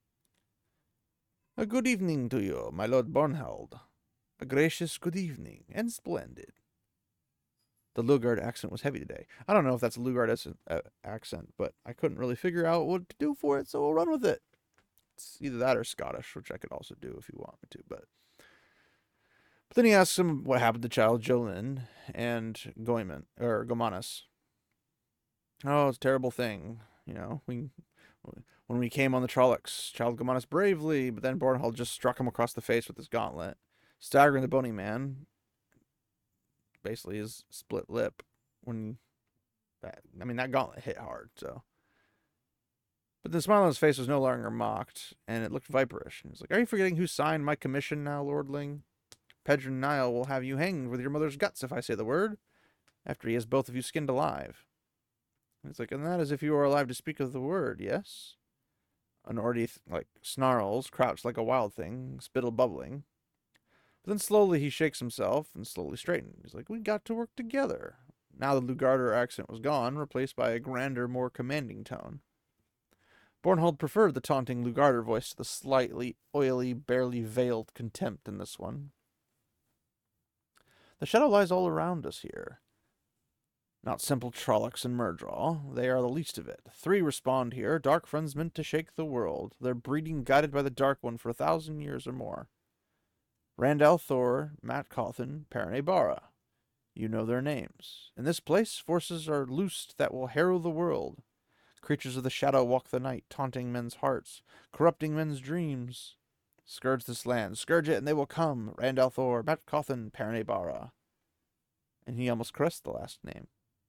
A good evening to you, my Lord Bornhald. A gracious good evening, and splendid. The Lugard accent was heavy today. I don't know if that's a Lugard accent, but I couldn't really figure out what to do for it, so we'll run with it. It's either that or Scottish, which I could also do if you want me to, but then he asks him what happened to Child Jolin and Gomanus. Oh, it's a terrible thing. When we came on the Trollocs, Child Gomanus bravely, but then Bornhald just struck him across the face with his gauntlet, staggering the bony man. Basically his split lip that gauntlet hit hard, so. But the smile on his face was no longer mocked, and it looked viperish. He's like, are you forgetting who signed my commission now, Lordling? Pedron Niall will have you hanged with your mother's guts if I say the word, after he has both of you skinned alive. And it's like, and that is if you are alive to speak of the word, yes? An Ordeith, snarls, crouched like a wild thing, spittle bubbling. But then slowly he shakes himself and slowly straightens. He's like, we got to work together. Now the Lugarder accent was gone, replaced by a grander, more commanding tone. Bornhald preferred the taunting Lugarder voice to the slightly oily, barely veiled contempt in this one. The shadow lies all around us here. Not simple Trollocs and Murdraw. They are the least of it. 3 respond here, dark friends meant to shake the world, their breeding guided by the Dark One for 1,000 years or more. Randall Thor, Matt Cawthon, Perrine Bara. You know their names. In this place, forces are loosed that will harrow the world. Creatures of the shadow walk the night, taunting men's hearts, corrupting men's dreams. Scourge this land, scourge it, and they will come. Randall Thor, Matt Cawthon, Perrine Bara. and he almost caressed the last name.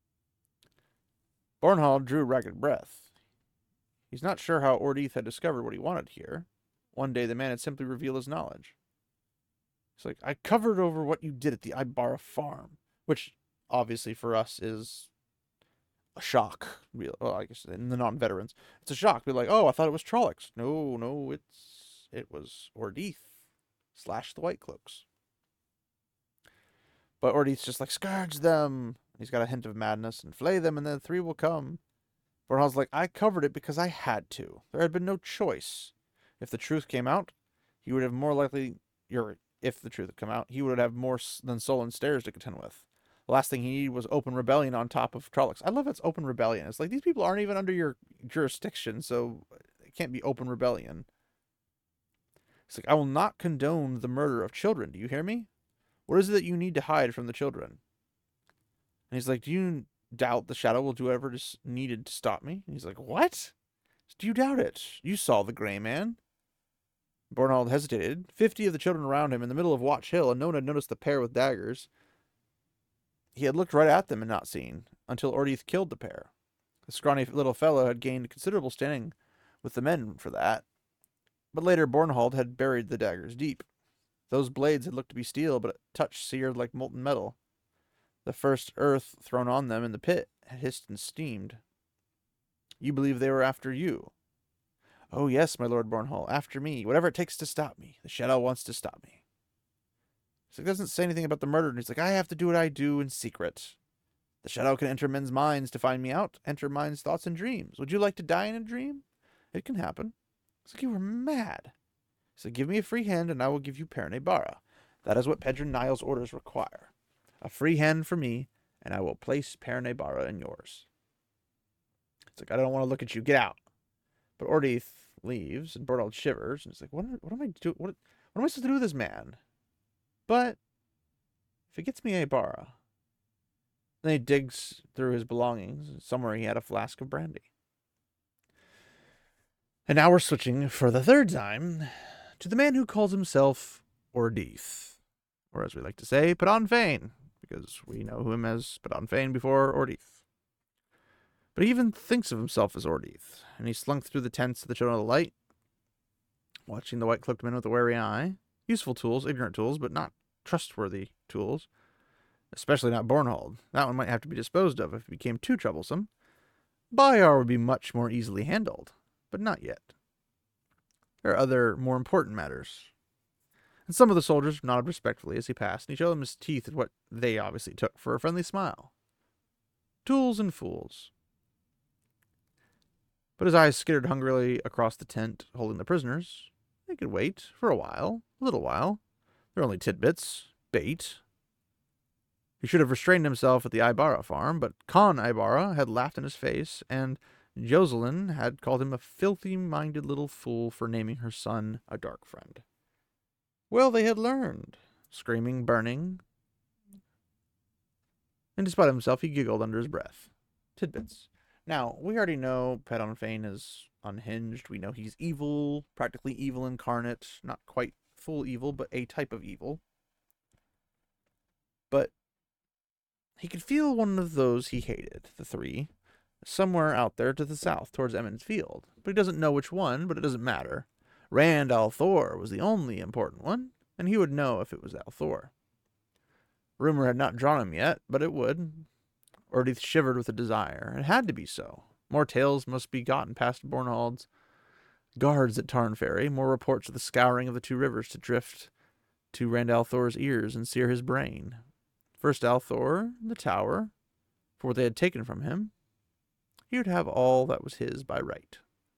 Bornhald drew a ragged breath. He's not sure how Ordeith had discovered what he wanted here. One day the man had simply revealed his knowledge. He's like, I covered over what you did at the Ibarra farm, which obviously for us is a shock. Well, I guess in the non-veterans, it's a shock. Be like, oh, I thought it was Trollocs. No, it was Ordeith / the White Cloaks. But Ordeith's just like, scourge them. He's got a hint of madness, and flay them, and then the 3 will come. Bornhald's like, I covered it because I had to. There had been no choice. If the truth came out, he would have more likely, if the truth had come out, he would have more than sullen stares to contend with. The last thing he needed was open rebellion on top of Trollocs. I love it's open rebellion. It's like, these people aren't even under your jurisdiction, so it can't be open rebellion. It's like, I will not condone the murder of children. Do you hear me? What is it that you need to hide from the children? And he's like, do you doubt the shadow will do whatever is needed to stop me? And he's like, what? Do you doubt it? You saw the gray man. Bornhald hesitated. 50 of the children around him in the middle of Watch Hill, and no one had noticed the pair with daggers. He had looked right at them and not seen, until Ordeith killed the pair. The scrawny little fellow had gained considerable standing with the men for that. But later Bornhald had buried the daggers deep. Those blades had looked to be steel, but at touch seared like molten metal. The first earth thrown on them in the pit had hissed and steamed. You believe they were after you? Oh yes, my Lord Bornhald, after me. Whatever it takes to stop me. The shadow wants to stop me. So he doesn't say anything about the murder, and he's like, I have to do what I do in secret. The shadow can enter men's minds to find me out, enter minds' thoughts and dreams. Would you like to die in a dream? It can happen. It's like, you were mad. So give me a free hand, and I will give you Perrin Barra. That is what Pedron Niles' orders require. A free hand for me, and I will place Perrin Barra in yours. It's like, I don't want to look at you. Get out. But Ordeith leaves, and Bornhald shivers, and he's like, what am I doing? What am I supposed to do with this man? But if he gets me a Barra, then he digs through his belongings, and somewhere he had a flask of brandy. And now we're switching for the third time to the man who calls himself Ordeith, or as we like to say, Padan Fain, because we know him as Padan Fain before Ordeith. But he even thinks of himself as Ordeith, and he slunk through the tents of the Children of the Light, watching the white-cloaked men with a wary eye. Useful tools, ignorant tools, but not trustworthy tools. Especially not Bornhald. That one might have to be disposed of if it became too troublesome. Bayar would be much more easily handled, but not yet. There are other, more important matters. And some of the soldiers nodded respectfully as he passed, and he showed them his teeth at what they obviously took for a friendly smile. Tools and fools. But his eyes skittered hungrily across the tent, holding the prisoners. They could wait for a little while. They're only tidbits, bait. He should have restrained himself at the Ibarra farm, but Con Ibarra had laughed in his face, and Jocelyn had called him a filthy-minded little fool for naming her son a dark friend. Well, they had learned. Screaming, burning. And despite himself, he giggled under his breath. Tidbits. Now, we already know Padan Fain is unhinged. We know he's evil, practically evil incarnate. Not quite full evil, but a type of evil. But he could feel one of those he hated, the 3, somewhere out there to the south, towards Emond's Field. But he doesn't know which one, but it doesn't matter. Rand al'Thor was the only important one, and he would know if it was al'Thor. Rumor had not drawn him yet, but it would. Ordeith shivered with a desire. It had to be so. More tales must be gotten past Bornhald's guards at Tarn Ferry, more reports of the scouring of the 2 rivers to drift to Rand al'Thor's ears and sear his brain. First al'Thor, the tower, for what they had taken from him. He would have all that was his by right.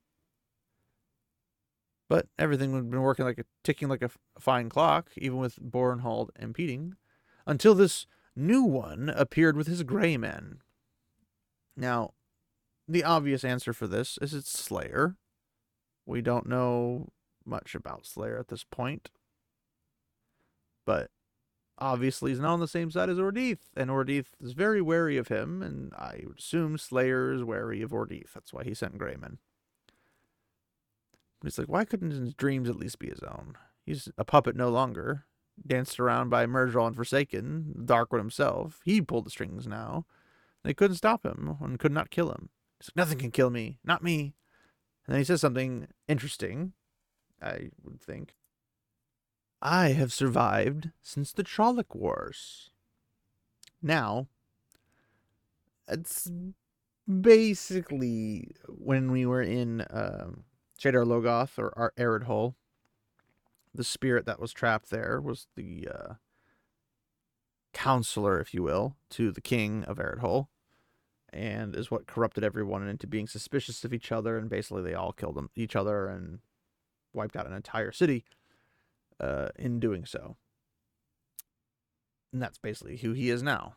But everything had been ticking like a fine clock, even with Bornhald impeding, until this new one appeared with his gray men. Now, the obvious answer for this is it's Slayer. We don't know much about Slayer at this point. But obviously he's not on the same side as Ordeith, and Ordeith is very wary of him, and I would assume Slayer is wary of Ordeith. That's why he sent Greyman. But he's like, why couldn't his dreams at least be his own? He's a puppet no longer. danced around by Murdral and Forsaken, Darkwood himself. He pulled the strings now. They couldn't stop him and could not kill him. He's like, nothing can kill me, not me. And then he says something interesting, I would think. I have survived since the Trolloc Wars. Now, it's basically when we were in Shadar Logoth, or Arid Hole. The spirit that was trapped there was the counselor, if you will, to the king of Arid Hole, and is what corrupted everyone into being suspicious of each other, and basically they all killed each other and wiped out an entire city in doing so. And that's basically who he is now.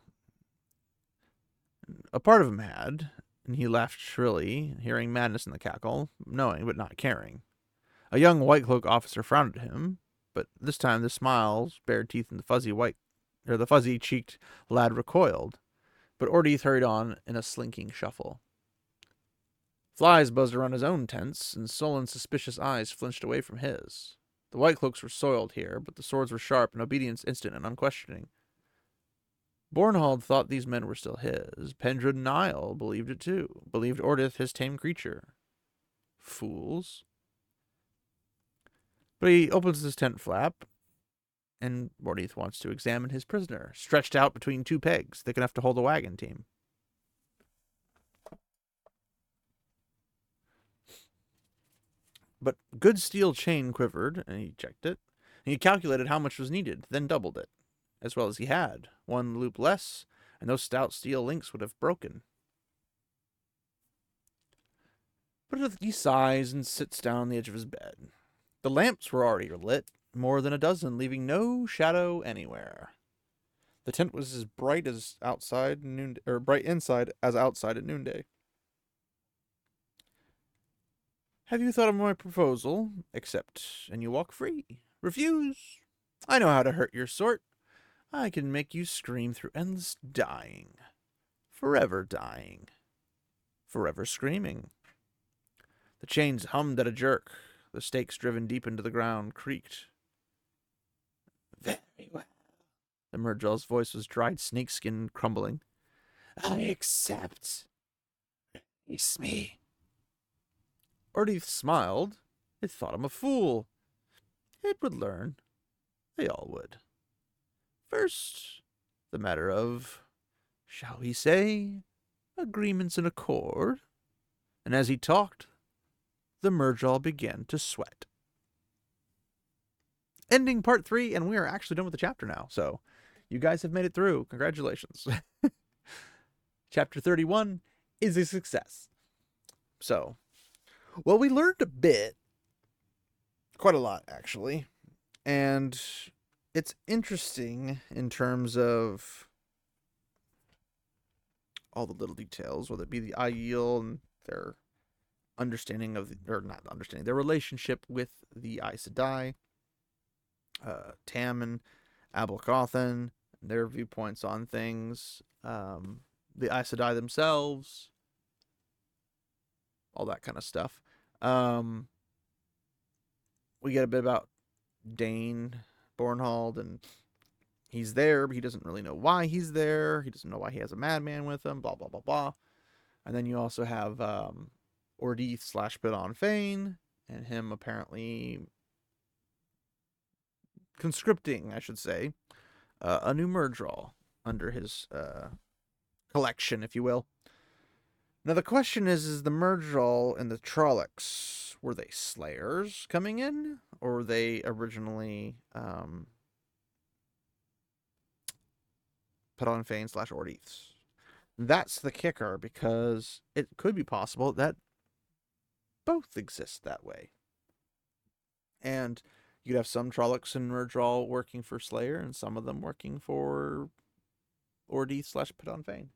A part of him had, and he laughed shrilly, hearing madness in the cackle, knowing but not caring. A young white cloak officer frowned at him, but this time the smiles, bared teeth, and the fuzzy-cheeked lad recoiled. But Ordeith hurried on in a slinking shuffle. Flies buzzed around his own tents, and sullen, suspicious eyes flinched away from his. The white cloaks were soiled here, but the swords were sharp and obedience instant and unquestioning. Bornhald thought these men were still his. Pendred and Niall believed it too. Believed Ordeith his tame creature. Fools. But he opens his tent flap, and Ordeith wants to examine his prisoner, stretched out between two pegs, thick enough to hold a wagon team. But good steel chain quivered, and he checked it. And he calculated how much was needed, then doubled it. As well as he had. One loop less, and those stout steel links would have broken. But he sighs and sits down on the edge of his bed. The lamps were already lit, more than a dozen, leaving no shadow anywhere. The tent was as bright as outside noon, or bright inside as outside at noonday. Have you thought of my proposal? Accept, and you walk free. Refuse? I know how to hurt your sort. I can make you scream through endless dying. Forever dying. Forever screaming. The chains hummed at a jerk. The stakes driven deep into the ground creaked. Very well. The Murdrell's voice was dried snakeskin crumbling. I accept. Release me. Ordeith smiled. It thought him a fool. It would learn. They all would. First, the matter of, shall we say, agreements and accord. And as he talked, the Murdrell began to sweat. Ending part 3, and we are actually done with the chapter now. So, you guys have made it through. Congratulations. Chapter 31 is a success. So, well, we learned a bit. Quite a lot, actually. And it's interesting in terms of all the little details, whether it be the Aiel and their understanding of, or not understanding, their relationship with the Aes Sedai, Tam and Abelcothan, their viewpoints on things, the Aes Sedai themselves, all that kind of stuff. We get a bit about Dane Bornhald, and he's there, but he doesn't really know why he's there. He doesn't know why he has a madman with him, blah, blah, blah, blah. And then you also have Ordeith / Pidon Fane, and him apparently conscripting, I should say, a new Murdral under his collection, if you will. Now the question is the Murdral and the Trollocs, were they slayers coming in? Or were they originally Pidon Fane / Ordeiths? That's the kicker, because it could be possible that both exist that way. And you could have some Trollocs and Murdral working for Slayer, and some of them working for Ordeith / Pidon Fane.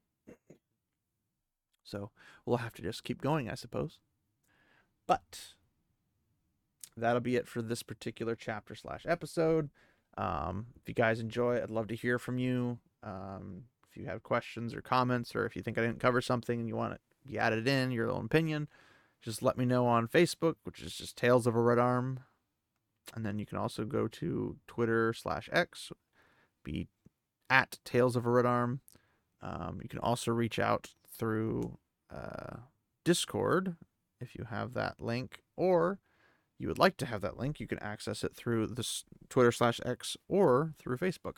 So we'll have to just keep going, I suppose. But that'll be it for this particular chapter / episode. If you guys enjoy, I'd love to hear from you. If you have questions or comments, or if you think I didn't cover something and you want it be added in, your own opinion, just let me know on Facebook, which is just Tales of a Red Arm. And then you can also go to Twitter/X, be at Tales of a Red Arm. You can also reach out through Discord if you have that link, or you would like to have that link. You can access it through this Twitter/X or through Facebook.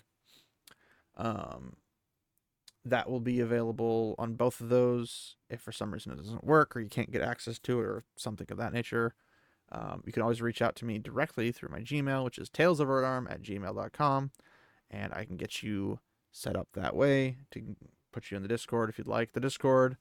That will be available on both of those. If for some reason it doesn't work or you can't get access to it or something of that nature, you can always reach out to me directly through my Gmail, which is talesofredarm@gmail.com, and I can get you set up that way to put you in the Discord if you'd like. The Discord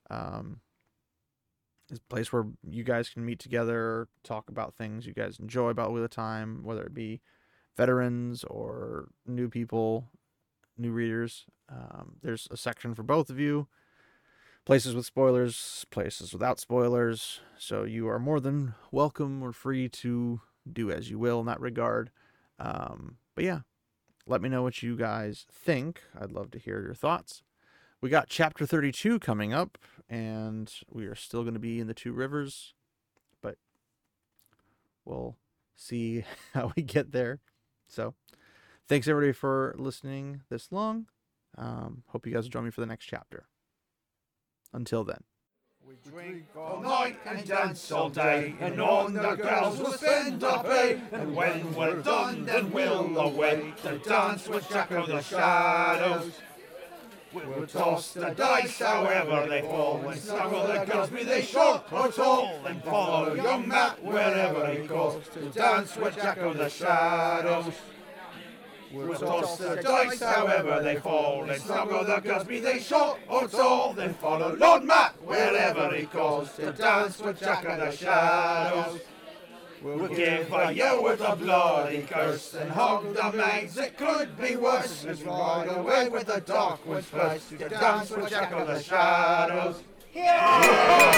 is a place where you guys can meet together, talk about things you guys enjoy about Wheel of Time, whether it be veterans or new people, new readers. There's a section for both of you. Places with spoilers, places without spoilers. So you are more than welcome or free to do as you will in that regard. But yeah, let me know what you guys think. I'd love to hear your thoughts. We got chapter 32 coming up, and we are still going to be in the Two Rivers, but we'll see how we get there. So thanks everybody for listening this long. Hope you guys will join me for the next chapter. Until then. We drink all night and dance all day, and on the girls we'll spend our pay. And when we're done, then we'll away to dance with Jack of the Shadows. We'll toss the dice however they fall, and snuggle the girls, be they short or tall, and follow young Matt wherever he goes to dance with Jack of the Shadows. We'll toss the dice however they fall, and snuggle the girls, be they short or tall, then follow Lord Matt wherever he goes to dance with Jack of the Shadows. We'll give a yell with a bloody curse and hug the maids, it could be worse. Let's ride away with the dark woods first to dance with Jack of the Shadows. Yeah!